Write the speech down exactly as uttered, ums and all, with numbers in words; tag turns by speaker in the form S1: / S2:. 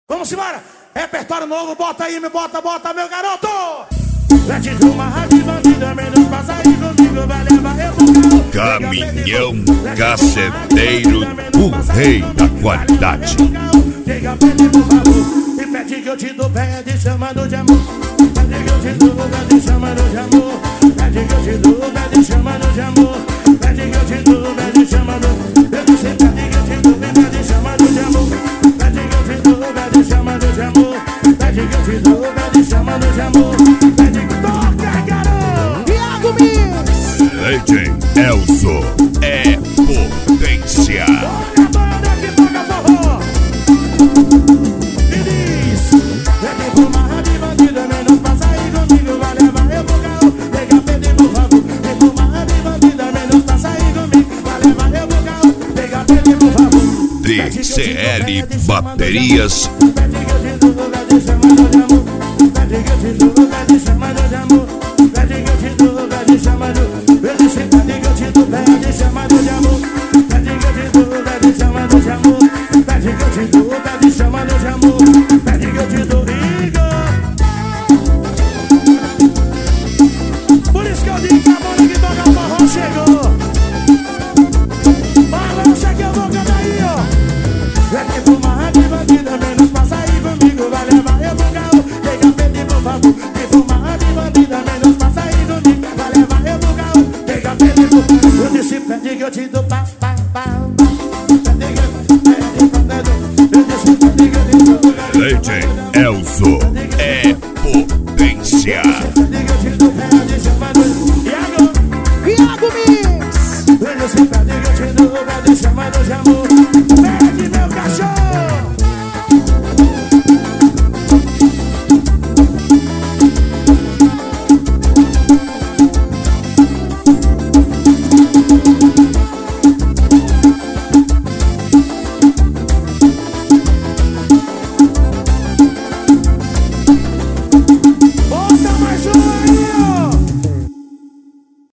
S1: Vamos embora! Repertório novo, bota aí, me bota, bota, meu garoto! Mete de uma rádio bandida, menos passa aí comigo, vai levar eu pro carro.
S2: Caminhão Caceteiro, o rei da qualidade.
S1: Chega perto, por favor, e pede que eu te dou, pede chamando de amor. Pede que eu te dou, pede chamando de amor. Pede que eu te dou, pede chamando de amor. Pede que eu te dou, pede chamando. Eu disse, pede que eu te dou, pede chamando de amor. Pede que eu te dou, pede chamando de amor. Pede que eu te dou, pede chamando de amor. Pede que toca, garoto! Iago Mix!
S2: Legend Elzo é potência.
S1: Toca a banda que toca forró. E diz: pede por uma rádio bandida, menos passa aí comigo, vai levar eu pro carro. Pega, pede por favor. Pede por uma rádio bandida, menos passa aí comigo, vai levar eu pro carro. Pega, pede por favor.
S2: D C L Baterias.
S1: Pede que eu te dou, pede chamando de amor. Pede que eu te dou, pede chamando de amor. Pede que eu te dou, pede chamando. Eu disse, pede que eu te dou, pede chamando de amor. Pede que eu te dou, pede chamando de amor. Pede que eu te dou, pede chamando de amor. Pede que eu te dou, Igor. Por isso que eu digo que a banda que toca forró chegou. Balança que eu vou cantar aí, ó. Pede por uma rádio bandida, menos passa aí comigo, vai levar eu pro carro. Chega, pede por favor. Pede por uma rádio bandida, menos passa aí comigo, vai levar eu pro carro. Chega, pede por favor. Eu disse, pede que eu te dou, pá, pá, pá, pá. Pede que eu, pede, pede, eu disse, pede que eu te dou.
S2: Legend